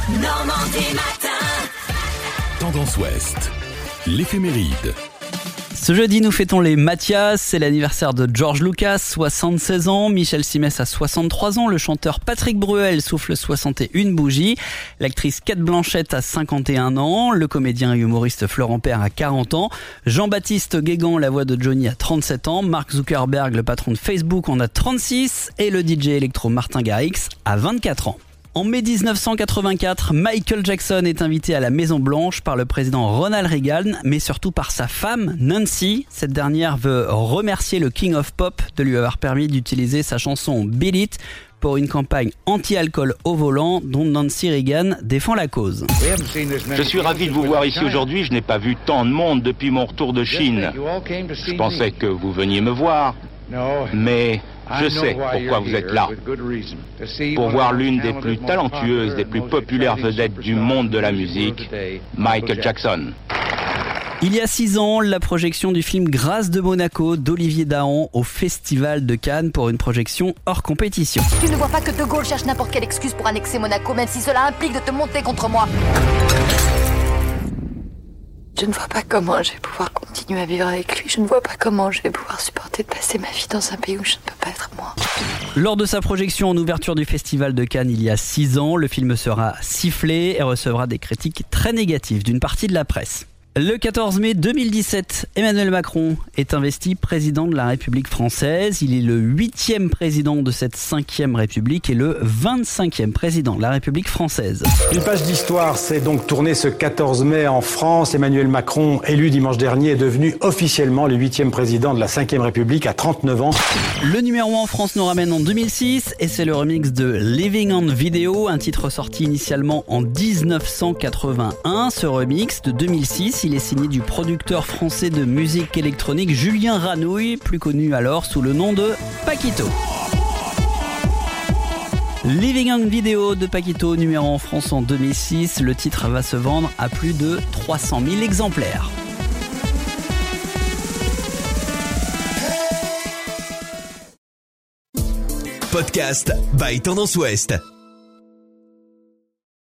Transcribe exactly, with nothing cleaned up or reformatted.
Normandie matin. Tendance Ouest, l'éphéméride. Ce jeudi, nous fêtons les Mathias, c'est l'anniversaire de George Lucas, soixante-seize ans, Michel Simès a soixante-trois ans, le chanteur Patrick Bruel souffle soixante et une bougies, l'actrice Cate Blanchett a cinquante et un ans, le comédien et humoriste Florent Père a quarante ans, Jean-Baptiste Guégan, la voix de Johnny, a trente-sept ans, Mark Zuckerberg, le patron de Facebook, en a trente-six et le D J électro Martin Garrix a vingt-quatre ans. En mai dix-neuf cent quatre-vingt-quatre, Michael Jackson est invité à la Maison Blanche par le président Ronald Reagan, mais surtout par sa femme, Nancy. Cette dernière veut remercier le King of Pop de lui avoir permis d'utiliser sa chanson Beat It pour une campagne anti-alcool au volant dont Nancy Reagan défend la cause. Je suis ravi de vous voir ici aujourd'hui. Je n'ai pas vu tant de monde depuis mon retour de Chine. Je pensais que vous veniez me voir, mais je sais pourquoi vous êtes là. Pour voir l'une des plus talentueuses, des plus populaires vedettes du monde de la musique, Michael Jackson. Il y a six ans, la projection du film Grâce de Monaco d'Olivier Dahan au Festival de Cannes pour une projection hors compétition. Tu ne vois pas que De Gaulle cherche n'importe quelle excuse pour annexer Monaco, même si cela implique de te monter contre moi. Je ne vois pas comment je vais pouvoir continuer à vivre avec lui. Je ne vois pas comment je vais pouvoir supporter de passer ma vie dans un pays où je ne peux pas être moi. Lors de sa projection en ouverture du Festival de Cannes il y a six ans, le film sera sifflé et recevra des critiques très négatives d'une partie de la presse. Le quatorze mai deux mille dix-sept, Emmanuel Macron est investi président de la République française. Il est le huitième président de cette cinquième République et le vingt-cinquième président de la République française. Une page d'histoire s'est donc tournée ce quatorze mai en France. Emmanuel Macron, élu dimanche dernier, est devenu officiellement le huitième président de la cinquième République à trente-neuf ans. Le numéro un en France nous ramène en deux mille six et c'est le remix de Living on Video, un titre sorti initialement en dix-neuf cent quatre-vingt-un. Ce remix de deux mille six, il est signé du producteur français de musique électronique Julien Ranouille, plus connu alors sous le nom de Paquito. Living on Video de Paquito, numéro en France en deux mille six, le titre va se vendre à plus de trois cent mille exemplaires. Podcast by Tendance Ouest.